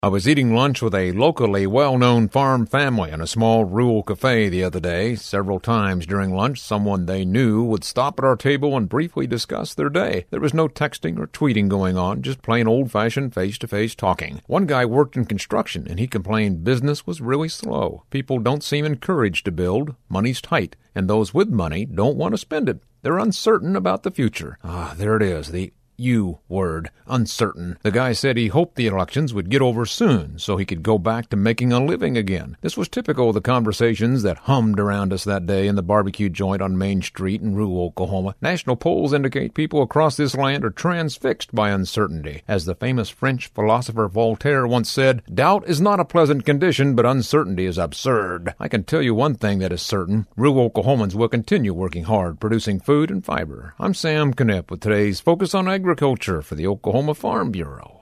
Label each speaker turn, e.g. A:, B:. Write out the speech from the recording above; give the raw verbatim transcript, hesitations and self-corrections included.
A: I was eating lunch with a locally well-known farm family in a small rural cafe the other day. Several times during lunch, someone they knew would stop at our table and briefly discuss their day. There was no texting or tweeting going on, just plain old-fashioned face-to-face talking. One guy worked in construction, and he complained business was really slow. People don't seem encouraged to build. Money's tight, and those with money don't want to spend it. They're uncertain about the future. Ah, there it is, the U word, uncertain. The guy said he hoped the elections would get over soon so he could go back to making a living again. This was typical of the conversations that hummed around us that day in the barbecue joint on Main Street in rural Oklahoma. National polls indicate people across this land are transfixed by uncertainty. As the famous French philosopher Voltaire once said, doubt is not a pleasant condition, but uncertainty is absurd. I can tell you one thing that is certain. Rural Oklahomans will continue working hard, producing food and fiber. I'm Sam Knipp with today's Focus on Agriculture for the Oklahoma Farm Bureau.